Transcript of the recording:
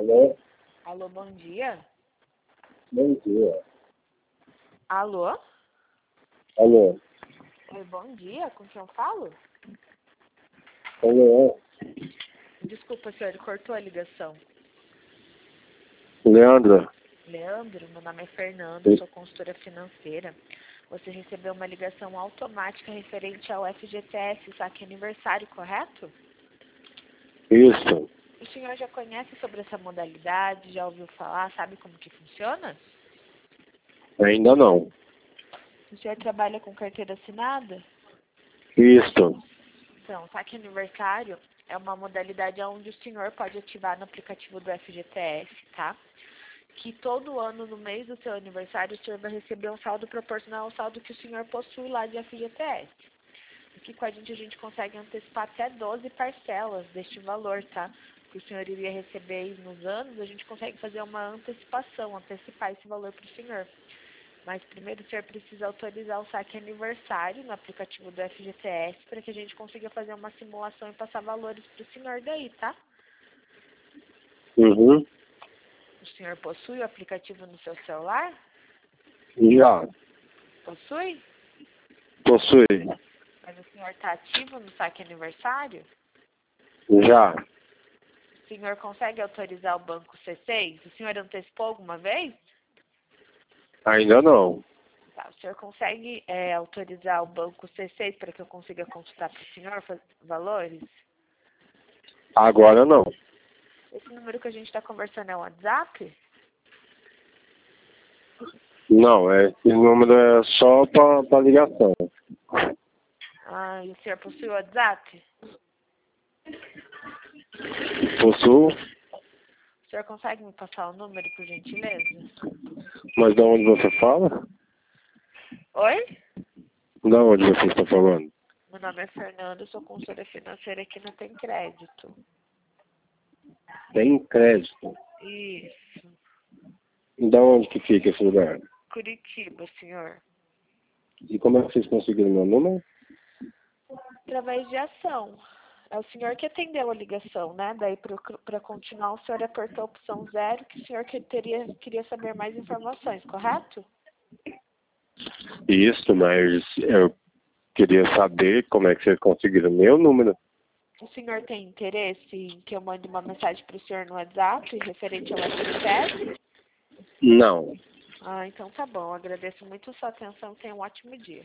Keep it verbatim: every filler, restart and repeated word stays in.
Alô? Alô, bom dia. Bom dia. Alô? Alô? Oi, bom dia. Com quem eu falo? Alô? Desculpa, senhor, cortou a ligação. Leandro? Leandro, meu nome é Fernando, Sim. sou consultora financeira. Você recebeu uma ligação automática referente ao F G T S, saque aniversário, correto? Isso. O senhor já conhece sobre essa modalidade? Já ouviu falar? Sabe como que funciona? Ainda não. O senhor trabalha com carteira assinada? Isso. Então, saque aniversário é uma modalidade onde o senhor pode ativar no aplicativo do F G T S, tá? Que todo ano, no mês do seu aniversário, o senhor vai receber um saldo proporcional ao saldo que o senhor possui lá de F G T S. Aqui com a gente, a gente consegue antecipar até doze parcelas deste valor, tá? Que o senhor iria receber nos anos, a gente consegue fazer uma antecipação, antecipar esse valor para o senhor. Mas primeiro o senhor precisa autorizar o saque aniversário no aplicativo do F G T S para que a gente consiga fazer uma simulação e passar valores para o senhor daí, tá? Uhum. O senhor possui o aplicativo no seu celular? Já. Possui? Possui. Mas o senhor está ativo no saque aniversário? Já. O senhor consegue autorizar o banco C seis? O senhor antecipou alguma vez? Ainda não. Tá, o senhor consegue é, autorizar o banco C seis para que eu consiga consultar para o senhor faz- valores? Agora não. Esse número que a gente está conversando é o WhatsApp? Não, é, esse número é só para ligação. Ah, e o senhor possui o WhatsApp? Possuo, O senhor consegue me passar o número, por gentileza? mas de onde você fala? Oi? De onde você está falando? Meu nome é Fernando, sou consultora financeira aqui no Tem Crédito. Tem crédito. Isso. De onde que fica esse lugar? Curitiba, senhor. E como é que vocês conseguiram meu número? Através de ação. É o senhor que atendeu a ligação, né? Daí, para continuar, o senhor apertou a opção zero, que o senhor que teria, queria saber mais informações, correto? Isso, mas eu queria saber como é que vocês conseguiram meu número. O senhor tem interesse em que eu mande uma mensagem para o senhor no WhatsApp, referente ao F G T S? Não. Ah, então tá bom. Agradeço muito a sua atenção e tenha um ótimo dia.